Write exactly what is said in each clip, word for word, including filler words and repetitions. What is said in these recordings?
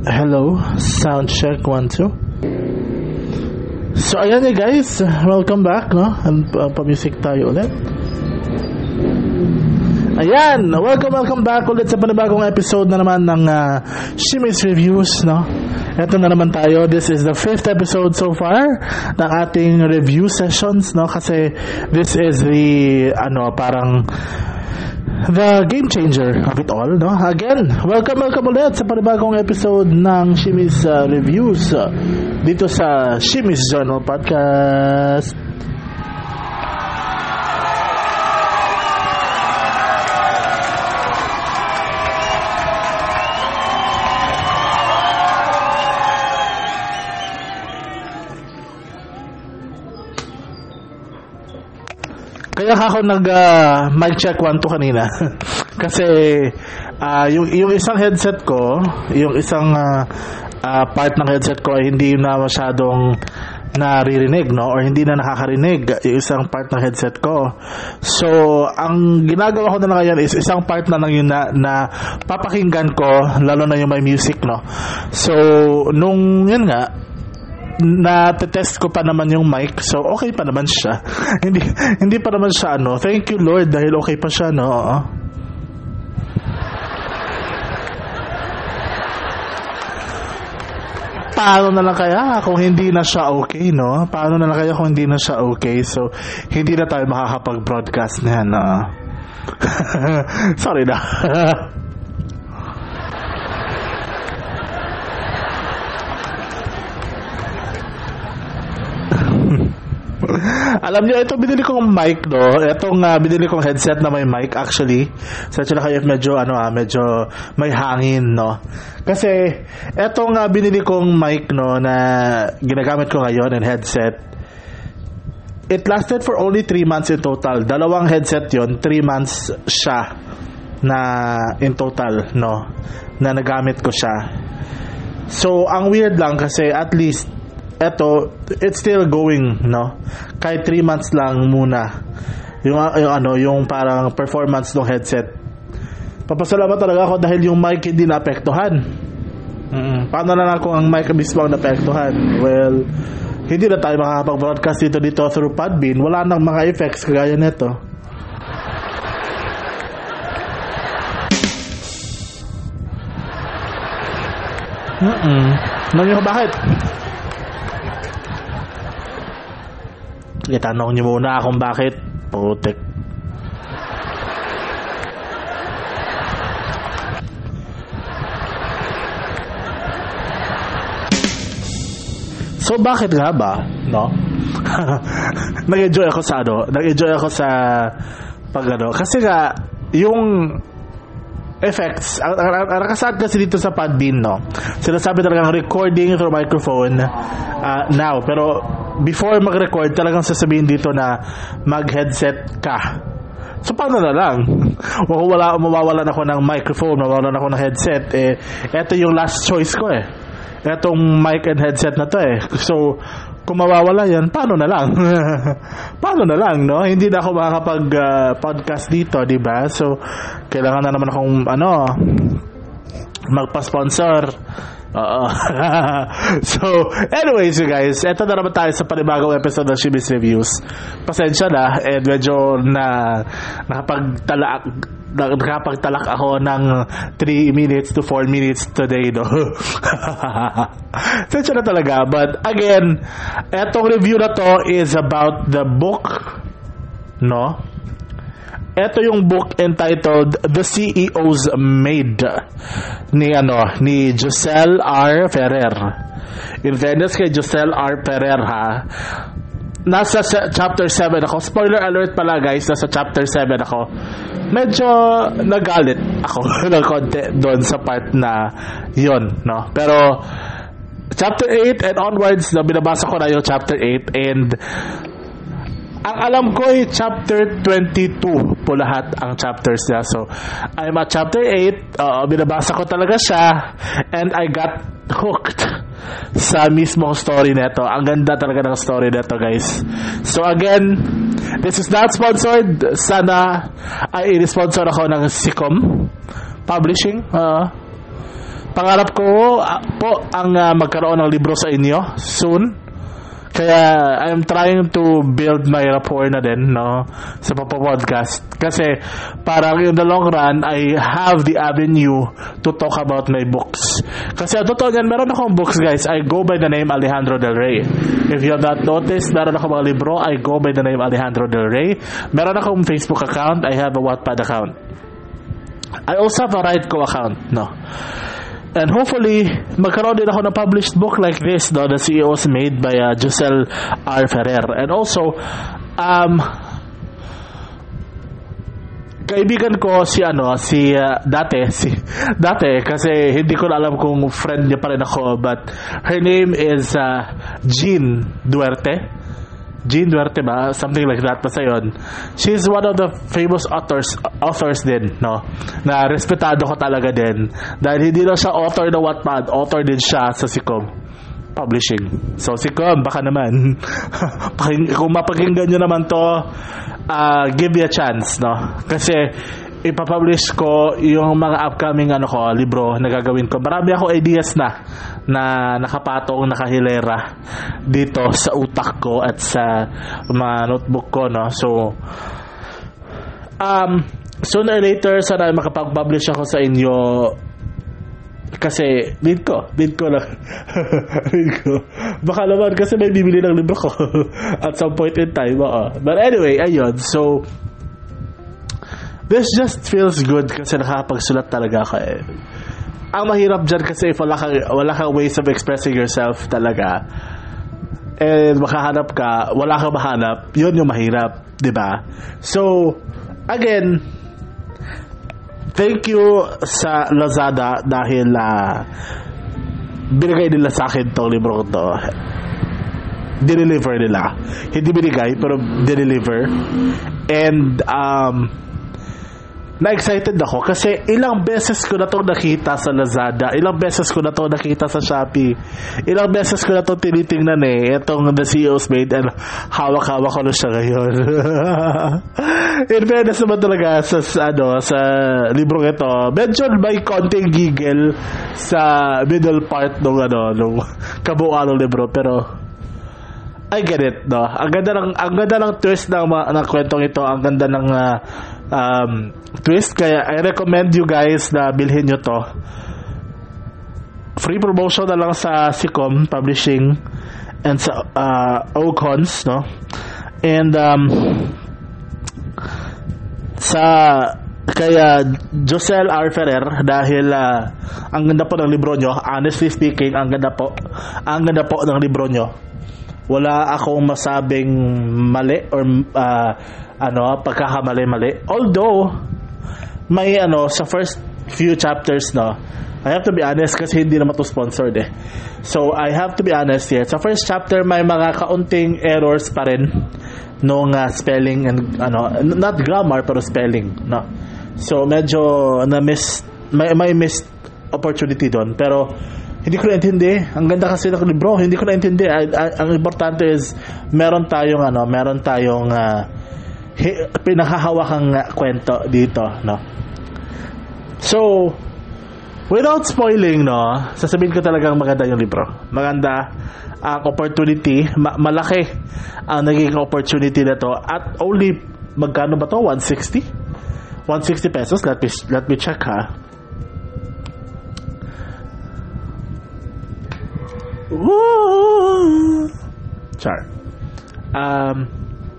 Hello, sound check one two. So ayan eh guys, welcome back, no? And uh, pa-music tayo ulit. Ayan, welcome welcome back ulit sa panibagong episode na naman ng uh, Shimmy's Reviews, no? Ito na naman tayo. This is the fifth episode so far ng ating review sessions, no? Kasi this is the ano, parang the game changer of it all, no? Again, welcome, welcome ulit sa panibagong episode ng Shimmy's uh, Reviews uh, dito sa Shimmy's Journal Podcast. Kaya ako nag uh, mic check one two kanina kasi uh, yung yung isang headset ko, yung isang uh, uh, part ng headset ko ay hindi na masyadong naririnig, no, or hindi na nakakarinig yung isang part ng headset ko. So ang ginagawa ko na lang ngayon is isang part na lang yun na, na papakinggan ko, lalo na yung may music, no. So nung yun nga na test ko pa naman yung mic, so okay pa naman siya. hindi hindi pa naman siya ano. Thank you Lord dahil okay pa siya, no. Paano na lang kaya kung hindi na siya okay, no? Paano na lang kaya kung hindi na siya okay? So hindi na tayo makakapag-broadcast na yan, no? Sorry na. Alam niyo, ito binili kong mic, no. Itong uh, binili kong headset na may mic actually. Sa so, kayo medyo ano ah, medyo may hangin, no. Kasi itong uh, binili kong mic, no, na ginagamit ko ngayon and headset. It lasted for only three months in total. Dalawang headset 'yon, three months siya na in total, no, na nagamit ko siya. So ang weird lang kasi at least eto, it's still going, no? Kahit three months lang muna yung, yung ano, yung parang performance ng headset. Papasalamat talaga ako dahil yung mic hindi naapektuhan. Mm-mm. Paano na lang kung ang mic mismo ang naapektuhan? Well, hindi na tayo makakapag-broadcast dito dito through Podbean. Wala nang mga effects kagaya nito. Mm-mm. Nangyay ko bakit? Itanong niyo muna kung bakit. Putik. So bakit nga ba, no? Nag-enjoy ako sa ano, nag-enjoy ako sa pag ano, kasi nga yung effects, ang, ang, ang nakasad kasi dito sa Podbean, no, sinasabi talagang recording through microphone uh, now, pero before mag-record talagang sasabihin dito na mag-headset ka. So paano na lang? Wala, mawawalan ako ng microphone, mawawalan ako ng headset, eh eto yung last choice ko, eh etong mic and headset na to, eh. So kung mawawala yan, paano na lang? Paano na lang, no? Hindi na ako makakapag uh, podcast dito, di ba? So kailangan na naman akong ano, magpa-sponsor. Oo. So anyways you guys, eto na naman tayo sa panibagong episode ng Shimmy's Reviews. Pasensya na, and medyo na nakapagtalak nakapagtalak ako ng three minutes to four minutes today, no. Pasensya na talaga, but again, etong review na to is about the book, no. Ito yung book entitled The C E O's Maid ni ano ni Giselle R. Ferrer. In fairness kay Giselle R. Ferrer, ha, nasa chapter seven ako. Spoiler alert pala guys, nasa chapter seven ako. Medyo nagalit ako ng konti doon sa part na yon, no. Pero chapter eight and onwards, na binabasa ko na yung chapter eight, and ang alam ko ay chapter twenty-two po lahat ang chapters niya. So I'm at chapter eight, uh, binabasa ko talaga siya, and I got hooked sa mismong story neto. Ang ganda talaga ng story neto, guys. So again, this is not sponsored. Sana ay i-sponsor ako ng Sicom Publishing. Uh, pangarap ko uh, po ang uh, magkaroon ng libro sa inyo soon. Kaya I'm trying to build my rapport na din, no, sa podcast. Kasi parang in the long run, I have the avenue to talk about my books. Kasi totoo yan, meron akong books, guys. I go by the name Alejandro Del Rey. If you have not noticed, meron akong mga libro. I go by the name Alejandro Del Rey. Meron akong Facebook account. I have a Wattpad account. I also have a Rightco account, no. And hopefully, magkaroon din ako ng published book like this, no, The C E Os Made by uh, Josel R. Ferrer. And also, um, kaibigan ko si ano, si uh, dati, si dati kasi hindi ko na alam kung friend niya pa rin ako, but her name is uh, Jean Duerte. Jean Duerte ba? Something like that. Basta yun. She's one of the famous authors authors din, no? Na respetado ko talaga din. Dahil hindi lang siya author ng Wattpad, author din siya sa Sicom Publishing. So, Sicom, baka naman. Kung mapakinggan nyo naman to, uh, give me a chance, no? Kasi, ipapublish ko yung mga upcoming ano ko, libro na gagawin ko. Marami ako ideas na na nakapatong, nakahilera dito sa utak ko at sa mga notebook ko, no. So um sooner or later sana makapag-publish ako sa inyo kasi need ko need ko lang need ko baka naman kasi may bibili ng libro ko at some point in time, oo. But anyway, ayun, so this just feels good kasi nakapagsulat talaga ako eh. Ang mahirap dyan kasi if wala kang, wala kang ways of expressing yourself talaga and makahanap ka, wala kang mahanap, yun yung mahirap, diba? So, again, thank you sa Lazada dahil uh, binigay nila sa akin tong libro ko to. Dineliver nila. Hindi binigay, pero dineliver. And, um, na-excited ako kasi ilang beses ko na itong nakita sa Lazada, ilang beses ko na itong nakita sa Shopee, ilang beses ko na itong tinitingnan eh, itong The C E Os Made, and hawak-hawak ko na siya ngayon. In fairness naman talaga sa, ano, sa librong ito, medyo may konting giggle sa middle part nung, ano, nung kabuuan ng libro, pero I get it, no? Ang ganda ng, ang ganda ng twist ng, ng kwentong ito, ang ganda ng uh, um, twist, kaya I recommend you guys na bilhin nyo to. Free promotion na lang sa Sicom Publishing and sa uh, Ocons, no? And um, sa kaya Josel R. Ferrer dahil uh, ang ganda po ng libro nyo, honestly speaking, ang ganda po ang ganda po ng libro nyo. Wala akong masabing mali or uh, ano, pagkakamali-mali. Although may ano sa first few chapters, no, I have to be honest kasi hindi naman to sponsored eh. So I have to be honest here. Sa first chapter may mga kaunting errors pa rin nung uh, spelling and ano, not grammar pero spelling, no. So medyo na miss may may missed opportunity doon, pero hindi ko naintindi. Ang ganda kasi ng libro, hindi ko naintindi. I, I, ang importante is meron tayong ano, meron tayong uh, pinahahawakang uh, kwento dito, no. So without spoiling, no, sasabihin ko talagang maganda yung libro. Maganda ang opportunity, ma- malaki ang naging opportunity na to at only magkano ba to? one sixty one sixty pesos. Let me let me check, ha. Woo! Char. Um,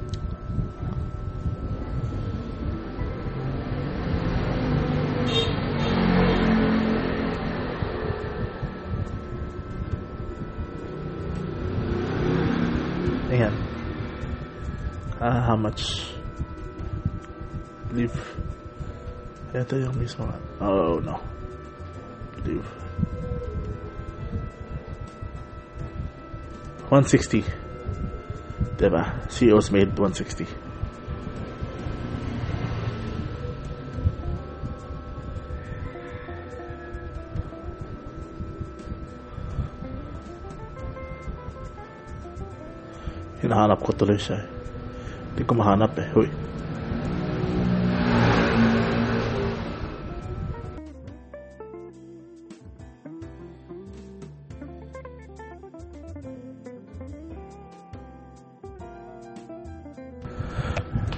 ayan. Uh, how much? Leave. Ito yung mismo. Oh, no. Leave. one sixty. Diba? C E Os Made one sixty. Hinahanap ko tuloy siya. Hindi ko mahanap eh. Huy.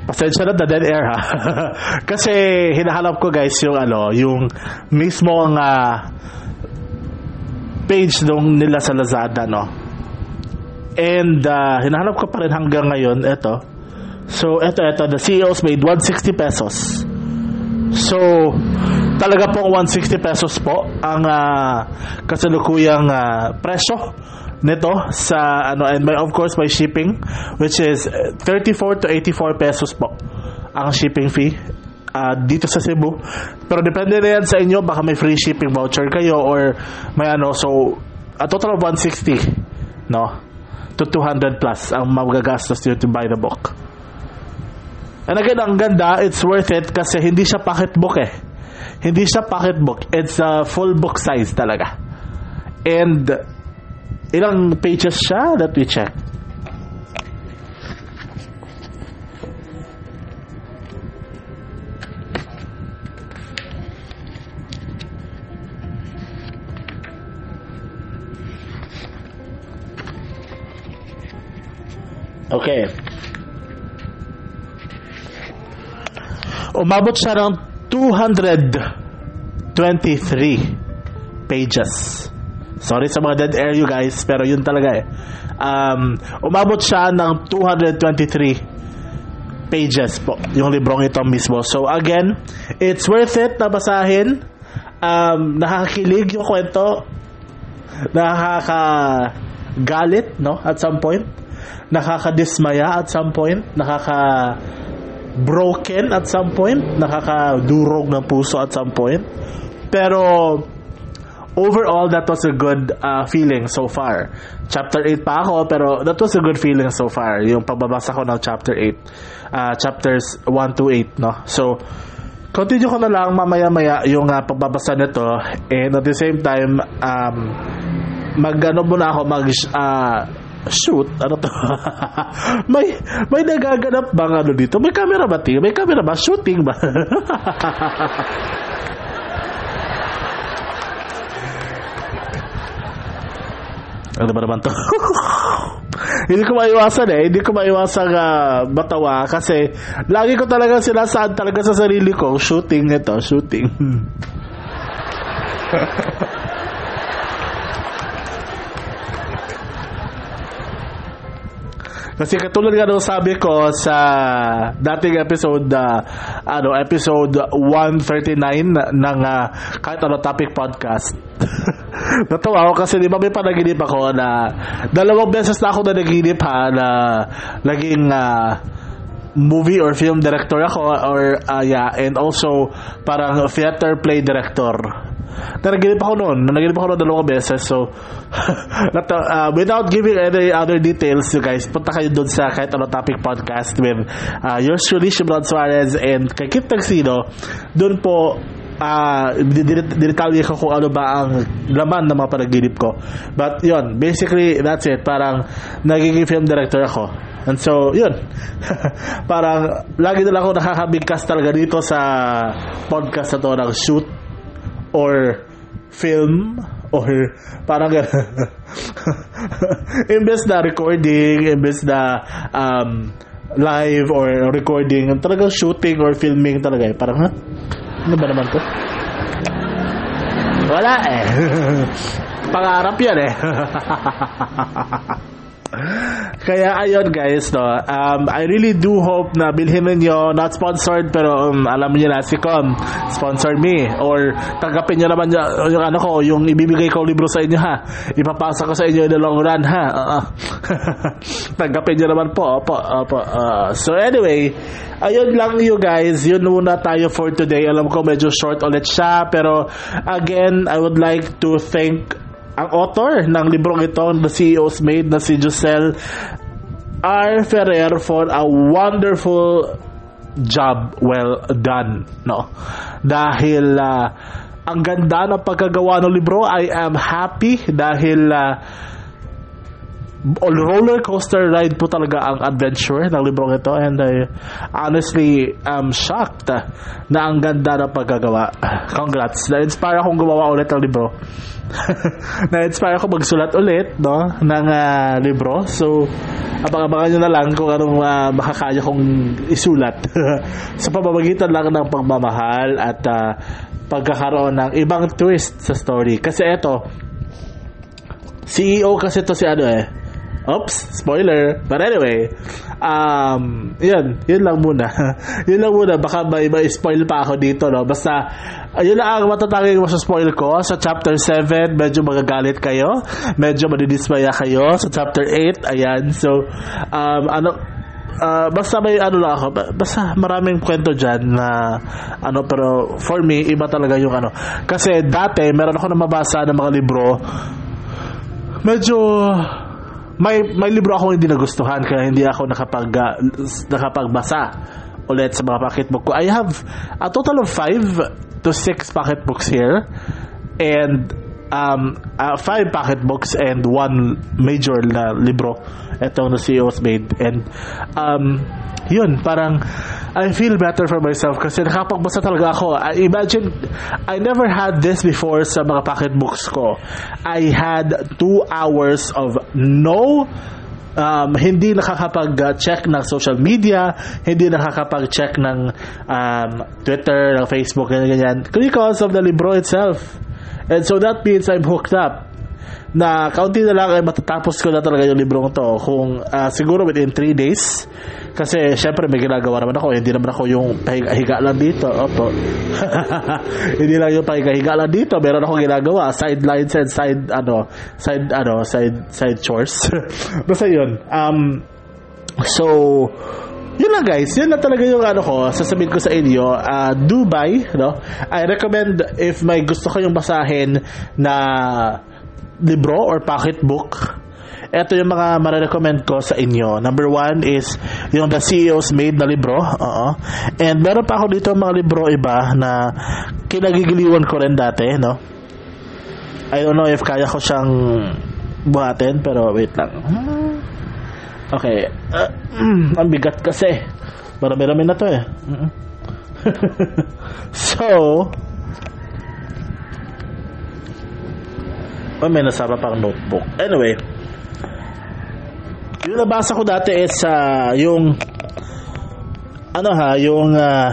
Pasensya na, the dead air ha. Kasi hinahanap ko guys yung ano, yung mismo ang uh, page nung nila sa Lazada, no. And uh, hinahanap ko pa rin hanggang ngayon. Ito. So ito ito, the C E Os made one hundred sixty pesos. So talaga po one hundred sixty pesos po ang uh, kasalukuyang uh, presyo nito sa ano, and my, of course my shipping, which is thirty-four to eighty-four pesos po ang shipping fee uh, dito sa Cebu. Pero depende na yan sa inyo, baka may free shipping voucher kayo or may ano. So a total of one hundred sixty, no, to two hundred plus ang magagastos nyo to buy the book. And again, ang ganda, it's worth it kasi hindi siya pocketbook eh. Hindi siya pocketbook, it's a full book size talaga. And ilang pages siya? Let me check. Okay. Umabot siya ng two hundred twenty-three pages. Sorry sa mga dead air you guys, pero yun talaga eh. Um, umabot siya ng two hundred twenty-three pages po, yung librong ito mismo. So again, it's worth it na basahin. Um, nakakakilig yung kwento. Nakakagalit, no? At some point. Nakakadismaya at some point. Nakaka-broken at some point. Nakakadurog ng puso at some point. Pero overall, that was a good uh, feeling so far. Chapter eight pa ako, pero that was a good feeling so far. Yung pagbabasa ko ng chapter eight. Uh, chapters one to eight, no? So, continue ko na lang mamaya-maya yung uh, pagbabasa nito. And at the same time, um, mag-ano muna ako, mag- uh, shoot. Ano to? may, may nagaganap bang ano dito? May camera ba? Ting? May camera ba? Shooting ba? Ano ba naman to? Hindi ko maiwasan eh. Hindi ko maiwasan uh, matawa kasi lagi ko talaga sinasaan talaga sa sarili ko, shooting ito, shooting. Kasi katulad nga nung sabi ko sa dating episode, uh, ano, episode one thirty-nine ng uh, kahit ano topic podcast. Natawa ako kasi di ba may panaginip ako na dalawang beses na ako na naginip ha na naging uh, movie or film director ako or uh, yeah, and also parang theater play director. Nanaginip ako noon. Nanaginip ako noon dalawang beses. So, uh, without giving any other details, you guys, punta kayo doon sa kahit ano topic podcast with uh, yours truly, Shimron Suarez and kay Kit Tagsino. Doon po, uh, dinitalye ko kung ano ba ang laman ng mga panaginip ko. But, yun, basically, that's it. Parang, nagiging film director ako. And so, yun. Parang, lagi na lang ako nakakabigkas talaga dito sa podcast na to ng shoot or film or parang imbes na recording, imbes na um, live or recording, talagang shooting or filming talaga eh. Parang, ha? Ano ba naman to? Wala eh. Pangarap yan eh. Kaya ayun guys, no, um, I really do hope na bilhin ninyo, not sponsored pero um, alam niyo na si Com sponsor me or tanggapin niyo naman yung, yung ano ko, yung ibibigay ko libro sa inyo ha, ipapasa ko sa inyo in the long run ha. Uh-uh. Tanggapin niyo naman po, opo, opo. Uh, so anyway, ayun lang you guys, yun muna tayo for today. Alam ko medyo short ulit siya pero again, I would like to thank ang author ng librong ito, The C E Os Made, na si Josel R. Ferrer for a wonderful job well done, no? Dahil uh, ang ganda ng pagkagawa ng libro. I am happy dahil uh, all roller coaster ride po talaga ang adventure ng librong ito, and I honestly am shocked na ang ganda ng paggagawa. Congrats. Na-inspire akong gumawa ulit ng libro. Na-inspire ako magsulat ulit, no, ng uh, libro. So abang-abangan nyo na lang kung anong uh, makakaya kong isulat sa pamamagitan lang ng pagmamahal at uh, pagkakaroon ng ibang twist sa story. Kasi eto, C E O kasi to si ano eh. Oops, spoiler. But anyway, um, yun, yun lang muna. Yun lang muna, baka may, may spoil pa ako dito, no? Basta, yun lang ang matatanging masaspoil ko. Sa chapter seven, medyo magagalit kayo. Medyo madidismaya kayo. Sa chapter eight, ayan. So, um, ano, uh, basta may ano lang ako. Basta maraming kwento dyan na, ano, pero for me, iba talaga yung ano. Kasi dati, meron ako na mabasa ng mga libro. Medyo... May may libro ako hindi nagustuhan kaya hindi ako nakapag uh, nakapagbasa ulit sa mga pocketbook ko. I have a total of five to six pocketbooks here, and um uh, five pocketbooks and one major na libro etong na C E O's Maid. And um yun, parang I feel better for myself kasi nakapagbasa talaga ako. I imagine, I never had this before sa mga pocketbooks ko. I had two hours of no, um, hindi nakakapag-check ng social media, hindi nakakapag-check ng um, Twitter, ng Facebook, ganyan-ganyan, because of the libro itself. And so that means I'm hooked up. Na kaunti na lang ay matatapos ko na talaga yung librong to kung uh, siguro within three days kasi syempre may ginagawa naman ako, hindi naman ako yung pahiga-higa lang dito. Opo. Hindi lang yung pahiga-higa lang dito, meron ako ginagawa sidelines and side ano side ano side side chores. Basta yun, um so yun lang guys, yun lang talaga yung ano ko, sasabihin ko sa inyo. uh, Dubai, no? I recommend if may gusto kayong basahin na libro or pocketbook, ito yung mga mare-recommend ko sa inyo. Number one is yung The C E O's Maid na libro. Oo. And meron pa ako dito mga libro iba na kinagigiliwan ko rin dati, no? I don't know if kaya ko siyang buhatin, pero wait lang. Okay. Uh, mm, ang bigat kasi. Marami-rami na to eh. So, oh, may nasama pang notebook. Anyway, yung nabasa ko dati is uh, yung ano ha, yung uh,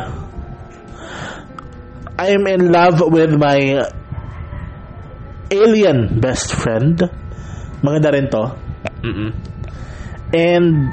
I'm in love with my alien best friend. Maganda rin to. Mm-mm. And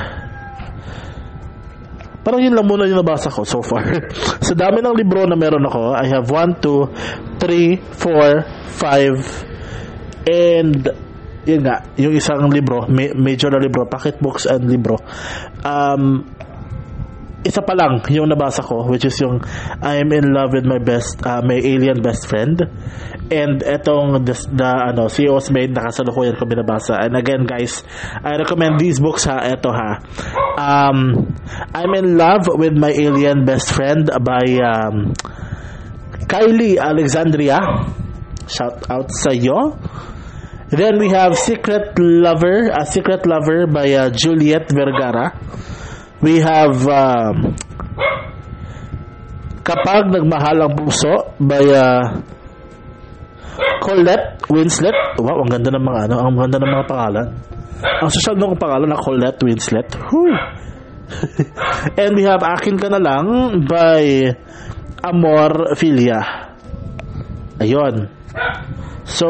parang yun lang muna yung nabasa ko so far. Sa dami ng libro na meron ako, I have one, two, three, four, five, and yun nga, yung isang libro, ma- major na libro, pocketbooks and libro. Um, isa pa lang yung nabasa ko, which is yung I'm in love with my best, uh, my alien best friend. And etong the, the ano, C E O's Maid, nakasalukuyan ko binabasa. And again guys, I recommend these books ha. Eto ha. Um, I'm in love with my alien best friend by um, Kylie Alexandria. Shout out sa iyo. Then we have Secret Lover, a Secret Lover by uh, Juliet Vergara. We have um, Kapag Nagmahal ang Puso by uh, Colette Winslet. Wow, ang ganda ng mga ano, ang ganda ng mga pangalan. Ang social ng pangalan na Colette Winslet. Whew. And we have Akin Ka Na Lang by Amor Filia. Ayun. So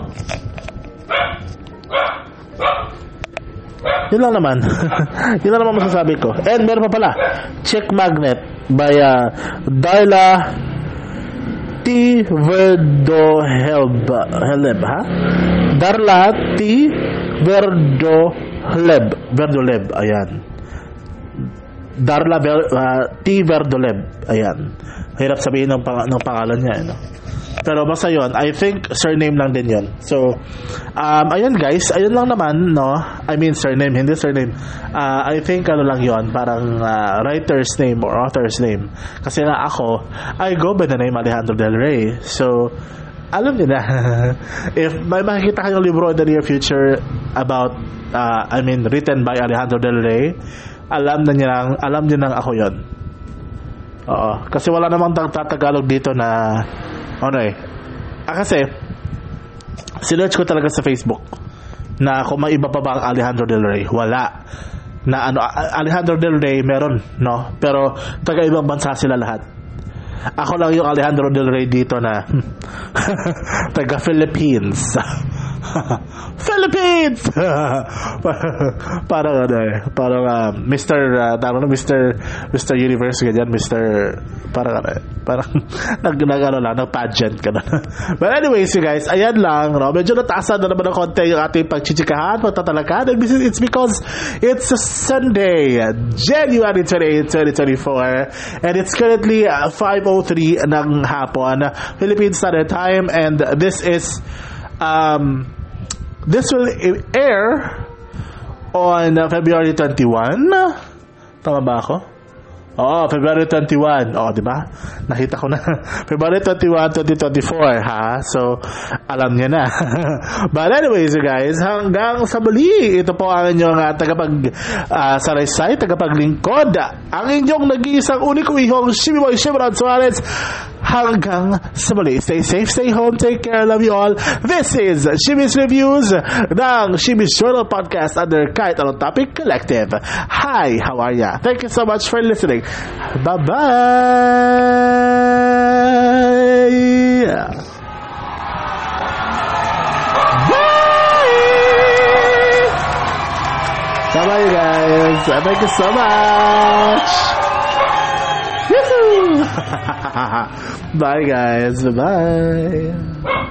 yun lang naman. Yun lang naman masasabi ko. And meron pa pala, Chick Magnet by uh, Darla T. Verdohelb. Heleb, ha? Darla T. Verdohelb. Verdoleb, ayan. Darla Ver, uh, T. Verdoleb, ayan. Hirap sabihin ng, pang- ng pangalan niya, no? Pero basta yun, I think surname lang din yun. So, um, ayun guys, ayun lang naman, no? I mean surname, hindi surname. Uh, I think ano lang yun, parang uh, writer's name or author's name. Kasi nga ako, I go by the name Alejandro Del Rey. So, alam niyo na. If may makikita kayong libro in the near future about, uh, I mean, written by Alejandro Del Rey, alam na niya lang, alam niyo nang ako yon. Oo. Kasi wala namang tatagalog dito na, ano eh. Ah, kasi, sinearch ko talaga sa Facebook na kung may iba pa ba ang Alejandro Del Rey. Wala. Na ano, Alejandro Del Rey meron, no? Pero taga-ibang bansa sila lahat. Ako lang yung Alejandro Del Rey dito na taga Philippines. Philippines. Parang ano eh, parang uh, Mister uh, tama na Mister Mister Universe ganyan, Mister parang ano eh, parang nag nagano lang ng pageant ganun. But anyways, you guys, ayan lang, no? Medyo nataasan na naman ng konti yung ating pagchichikahan, pagtatalakan. And it's because it's a Sunday, January twenty-eighth, twenty twenty-four, and it's currently uh, five oh three ng hapon, Philippine Standard Time, and this is um this will air on uh, February twenty-first. Tama ba ako? Oh, February twenty-first. Oh, di ba? Nakita ko na. February twenty-first, twenty twenty-four, ha? So, alam niya na. But anyways, you guys, hanggang sa muli, ito po ang inyong uh, tagapag uh, saraysay, tagapaglingkod, ang inyong nag-iisang uniko ihong Shimmy Boy Shimron Suarez. Hanggang sa muli. Stay safe, stay home, take care, love you all. This is Shimmy's Reviews ng Shimmy's Journal Podcast under Kahit Anong Topic Collective. Hi, how are ya? Thank you so much for listening. Bye-bye! Bye! Bye-bye, you guys. Thank you so much. Bye, guys. Bye.